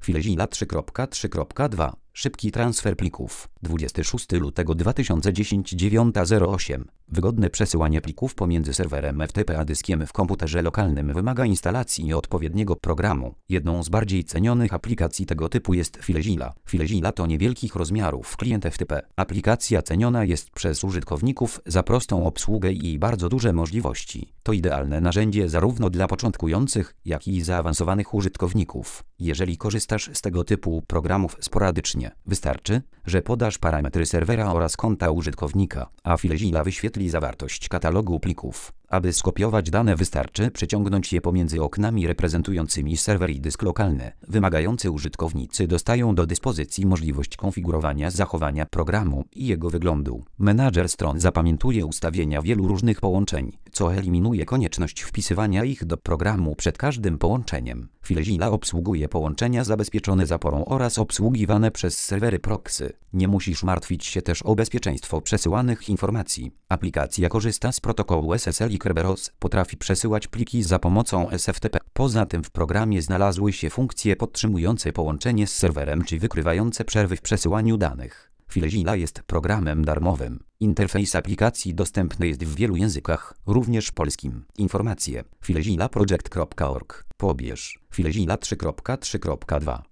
Filezilla 3.3.2. Szybki transfer plików. 26 lutego 2010 9:08. Wygodne przesyłanie plików pomiędzy serwerem FTP a dyskiem w komputerze lokalnym wymaga instalacji odpowiedniego programu. Jedną z bardziej cenionych aplikacji tego typu jest Filezilla. Filezilla to niewielkich rozmiarów klient FTP. Aplikacja ceniona jest przez użytkowników za prostą obsługę i bardzo duże możliwości. To idealne narzędzie zarówno dla początkujących, jak i zaawansowanych użytkowników. Jeżeli korzystasz z tego typu programów sporadycznie, wystarczy, że podasz parametry serwera oraz konta użytkownika, a Filezilla wyświetli zawartość katalogu plików. Aby skopiować dane, wystarczy przeciągnąć je pomiędzy oknami reprezentującymi serwer i dysk lokalny. Wymagający użytkownicy dostają do dyspozycji możliwość konfigurowania zachowania programu i jego wyglądu. Menadżer stron zapamiętuje ustawienia wielu różnych połączeń, co eliminuje konieczność wpisywania ich do programu przed każdym połączeniem. Filezilla obsługuje połączenia zabezpieczone zaporą oraz obsługiwane przez serwery proxy. Nie musisz martwić się też o bezpieczeństwo przesyłanych informacji. Aplikacja korzysta z protokołu SSL i Kerberos, potrafi przesyłać pliki za pomocą SFTP. Poza tym w programie znalazły się funkcje podtrzymujące połączenie z serwerem czy wykrywające przerwy w przesyłaniu danych. Filezilla jest programem darmowym. Interfejs aplikacji dostępny jest w wielu językach, również polskim. Informacje: filezillaproject.org. Pobierz Filezilla 3.3.2.